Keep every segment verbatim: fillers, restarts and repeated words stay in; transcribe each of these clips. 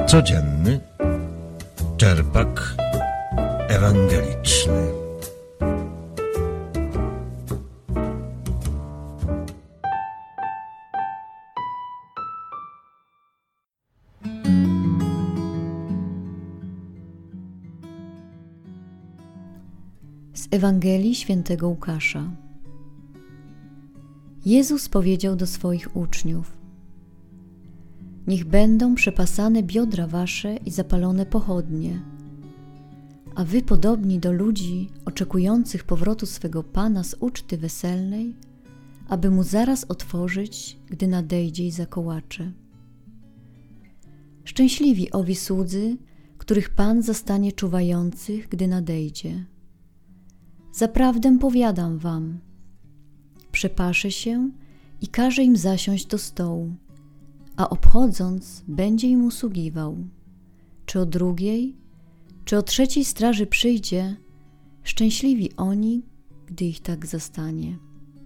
Codzienny czerpak ewangeliczny. Z Ewangelii Świętego Łukasza. Jezus powiedział do swoich uczniów: niech będą przepasane biodra wasze i zapalone pochodnie, a wy podobni do ludzi oczekujących powrotu swego Pana z uczty weselnej, aby mu zaraz otworzyć, gdy nadejdzie i zakołacze. Szczęśliwi owi słudzy, których Pan zastanie czuwających, gdy nadejdzie. Zaprawdę powiadam wam, przepasze się i każe im zasiąść do stołu, a obchodząc będzie im usługiwał. Czy o drugiej, czy o trzeciej straży przyjdzie, szczęśliwi oni, gdy ich tak zastanie.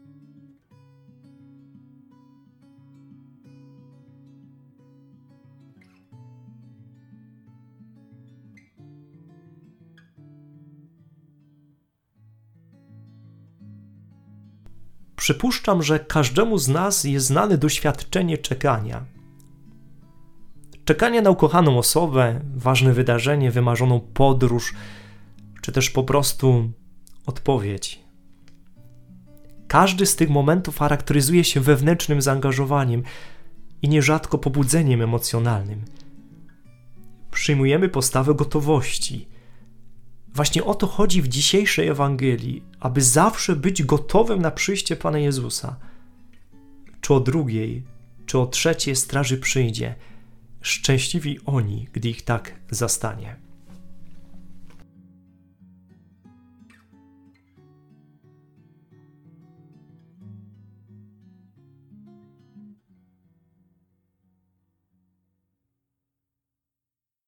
Przypuszczam, że każdemu z nas jest znane doświadczenie czekania. Czekanie na ukochaną osobę, ważne wydarzenie, wymarzoną podróż, czy też po prostu odpowiedź. Każdy z tych momentów charakteryzuje się wewnętrznym zaangażowaniem i nierzadko pobudzeniem emocjonalnym. Przyjmujemy postawę gotowości. Właśnie o to chodzi w dzisiejszej Ewangelii, aby zawsze być gotowym na przyjście Pana Jezusa. Czy o drugiej, czy o trzeciej straży przyjdzie, szczęśliwi oni, gdy ich tak zastanie.